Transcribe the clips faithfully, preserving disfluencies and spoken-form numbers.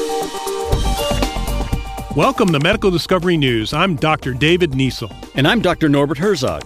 Welcome to Medical Discovery News. I'm Doctor David Niesel. And I'm Doctor Norbert Herzog.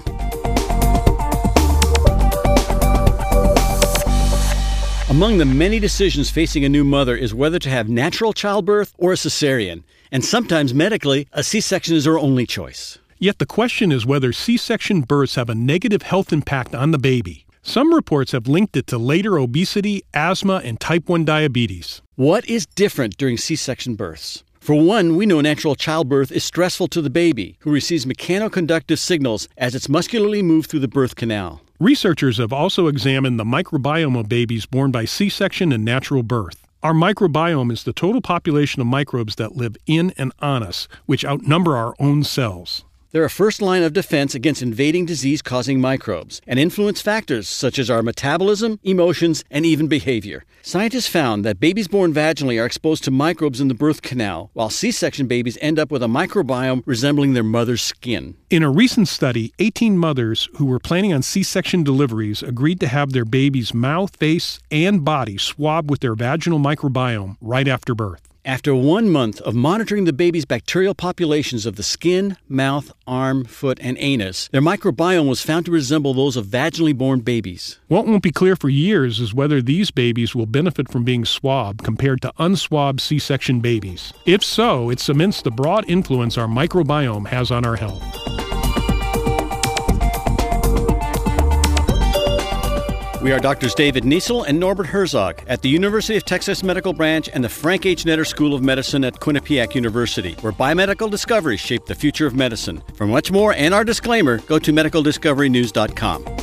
Among the many decisions facing a new mother is whether to have natural childbirth or a cesarean. And sometimes medically, a C-section is her only choice. Yet the question is whether C-section births have a negative health impact on the baby. Some reports have linked it to later obesity, asthma, and type one diabetes. What is different during C-section births? For one, we know natural childbirth is stressful to the baby, who receives mechanoconductive signals as it's muscularly moved through the birth canal. Researchers have also examined the microbiome of babies born by C-section and natural birth. Our microbiome is the total population of microbes that live in and on us, which outnumber our own cells. They're a first line of defense against invading disease-causing microbes and influence factors such as our metabolism, emotions, and even behavior. Scientists found that babies born vaginally are exposed to microbes in the birth canal, while C-section babies end up with a microbiome resembling their mother's skin. In a recent study, eighteen mothers who were planning on C-section deliveries agreed to have their baby's mouth, face, and body swabbed with their vaginal microbiome right after birth. After one month of monitoring the baby's bacterial populations of the skin, mouth, arm, foot, and anus, their microbiome was found to resemble those of vaginally born babies. What won't be clear for years is whether these babies will benefit from being swabbed compared to unswabbed C-section babies. If so, it cements the broad influence our microbiome has on our health. We are Doctors David Niesel and Norbert Herzog at the University of Texas Medical Branch and the Frank H. Netter School of Medicine at Quinnipiac University, where biomedical discoveries shape the future of medicine. For much more and our disclaimer, go to medical discovery news dot com.